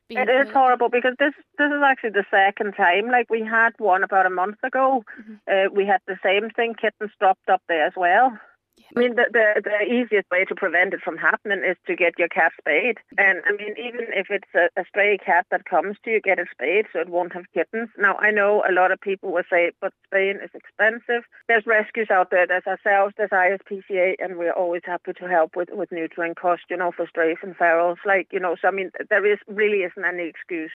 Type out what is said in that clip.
being It is quiet. horrible because this is actually the second time. Like we had one about a month ago. We had the same thing. Kittens dropped up there as well. I mean, the easiest way to prevent it from happening is to get your cat spayed. And I mean, even if it's a stray cat that comes to you, get it spayed so it won't have kittens. Now, I know a lot of people will say, but spaying is expensive. There's rescues out there. There's ourselves, there's ISPCA, and we're always happy to help with neutering costs, for strays and ferals. So I mean, really isn't any excuse